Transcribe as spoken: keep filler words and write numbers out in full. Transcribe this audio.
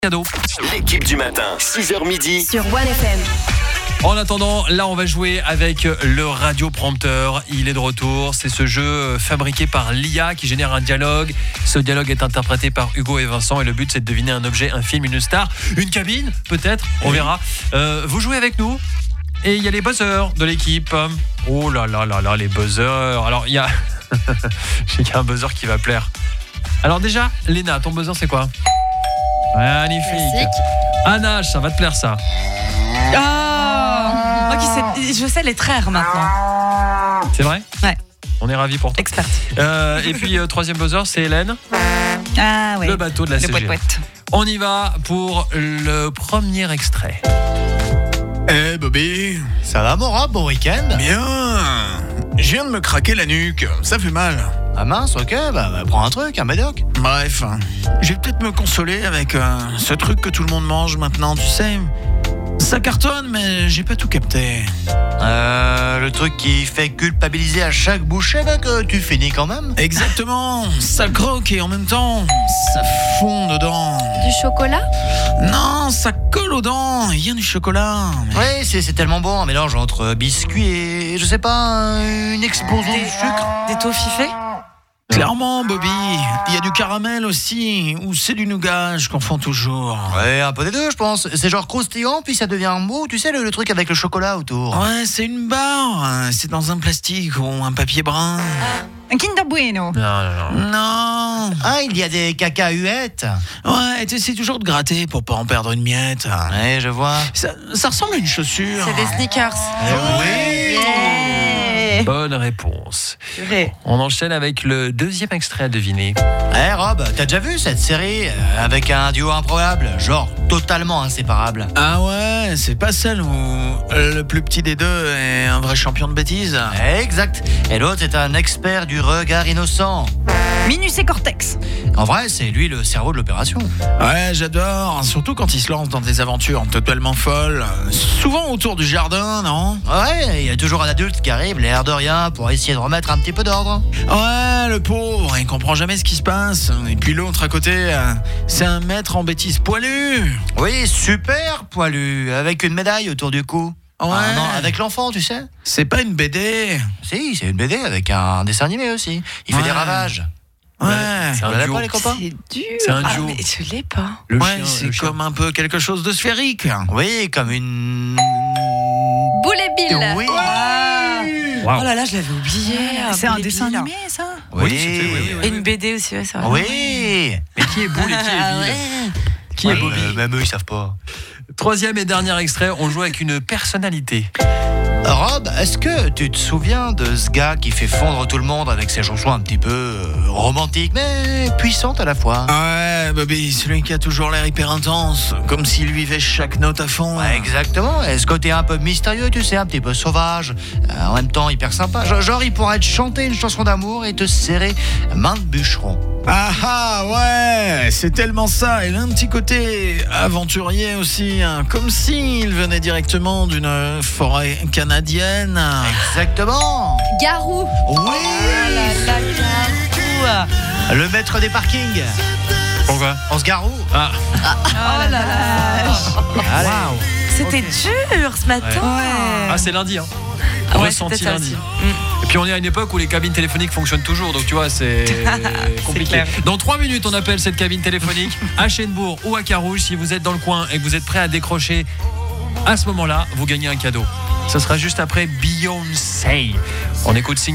Cadeau. L'équipe du matin, six heures midi. Sur One F M. En attendant, là on va jouer avec le radioprompteur. Il est de retour. C'est ce jeu fabriqué par l'I A qui génère un dialogue. Ce dialogue est interprété par Hugo et Vincent et le but c'est de deviner un objet, un film, une star, une cabine peut-être, on verra. Euh, vous jouez avec nous et il y a les buzzers de l'équipe. Oh là là là là, les buzzers. Alors il y a... Je sais qu'il y a un buzzer qui va plaire. Alors déjà, Léna, ton buzzer c'est quoi? Magnifique. Classique. Anna, ça va te plaire ça. Oh, moi qui sais, je sais les traire maintenant. C'est vrai? Ouais. On est ravis pour toi. Experte. Euh, et puis euh, troisième buzzer, c'est Hélène. Ah ouais. Le bateau de la Le C G. poète poète. On y va pour le premier extrait. Eh Bobby, Ça va mon Rob, bon week-end? bien. Je viens de me craquer la nuque, ça fait mal. Ah mince, ok, bah, bah prends un truc, un médoc. Bref, je vais peut-être me consoler avec euh, ce truc que tout le monde mange maintenant, tu sais. Ça cartonne, mais j'ai pas tout capté. Euh, le truc qui fait culpabiliser à chaque bouchée, bah que tu finis quand même. Exactement, ça croque et en même temps, ça fond dedans. Du chocolat? Non, ça colle aux dents, il y a du chocolat. Oui, c'est, c'est tellement bon, un mélange entre biscuits et, je sais pas, une explosion de sucre. Des toffifés? Clairement, Bobby, il y a du caramel aussi, ou c'est du nougat, je confonds toujours. Ouais, un peu des deux, je pense. C'est genre croustillant, puis ça devient mou, tu sais, le, le truc avec le chocolat autour. Ouais, c'est une barre, hein, c'est dans un plastique ou un papier brun. Un Kinder Bueno. Non, non, non. Non. Ah, il y a des cacahuètes. Ouais, t'essaies toujours de gratter pour pas en perdre une miette. Ouais, je vois. Ça, ça ressemble à une chaussure. C'est des sneakers. Oui. Yeah. Bonne réponse. Purée. On enchaîne avec le deuxième extrait à deviner. Eh Rob, t'as déjà vu cette série euh, avec un duo improbable, genre totalement inséparable? Ah ouais, c'est pas celle où le plus petit des deux est un vrai champion de bêtises. Exact. Et l'autre est un expert du regard innocent. Minus et Cortex. En vrai, c'est lui le cerveau de l'opération. Ouais, j'adore, surtout quand il se lance dans des aventures totalement folles. Souvent autour du jardin, non? Ouais, il y a toujours un adulte qui arrive, l'air de rien, pour essayer de remettre un petit peu d'ordre. Ouais, le pauvre, il comprend jamais ce qui se passe. Et puis l'autre à côté, euh, c'est un maître en bêtises poilu. Oui, super poilu, avec une médaille autour du cou. Ouais. Ah non, avec l'enfant, tu sais. C'est pas une B D. Si, c'est une B D avec un dessin animé aussi. Il fait Ouais. des ravages. Ouais. C'est Vous un l'avez duo. pas, les copains? C'est dur. C'est un Ah, duo. mais je l'ai pas. Le Ouais, chien, c'est le chien. comme un peu quelque chose de sphérique. Oui, comme une... Boulet Bill. Oui. Ah. Wow. Oh là là, je l'avais oublié. C'est un dessin animé, ça? Oui, c'était- oui, oui, oui. Et une B D aussi, ouais, c'est vrai. Oui. Mais qui est Boule et qui est Ah Bill? ouais. Qui est Ouais, Bobby? euh, Même eux, ils savent pas. Troisième et dernier extrait, on joue avec une personnalité. Rob, est-ce que tu te souviens de ce gars qui fait fondre tout le monde avec ses chansons un petit peu euh, romantiques, mais puissantes à la fois? Ouais, Bobby, celui qui a toujours l'air hyper intense, comme s'il vivait chaque note à fond. Ouais, exactement. Et ce côté un peu mystérieux, tu sais, un petit peu sauvage, euh, en même temps hyper sympa. Genre, genre, il pourrait te chanter une chanson d'amour et te serrer main de bûcheron. Ah ah, ouais, c'est tellement ça. Il a un petit côté aventurier aussi, hein, comme s'il venait directement d'une forêt canadienne. Exactement. Garou. Oui. La Garou. Le maître des parkings. Pourquoi? On se garoue. Ah, Oh là là. Allez. C'était dur ce matin. Ouais. ah c'est lundi, hein. Ah ouais, Ressenti c'était ça lundi. aussi. Et puis on est à une époque où les cabines téléphoniques fonctionnent toujours, donc tu vois, c'est compliqué. clair. Dans trois minutes, on appelle cette cabine téléphonique à Chênebourg ou à Carouge. Si vous êtes dans le coin et que vous êtes prêt à décrocher, à ce moment-là, vous gagnez un cadeau. Ce sera juste après Beyoncé. On écoute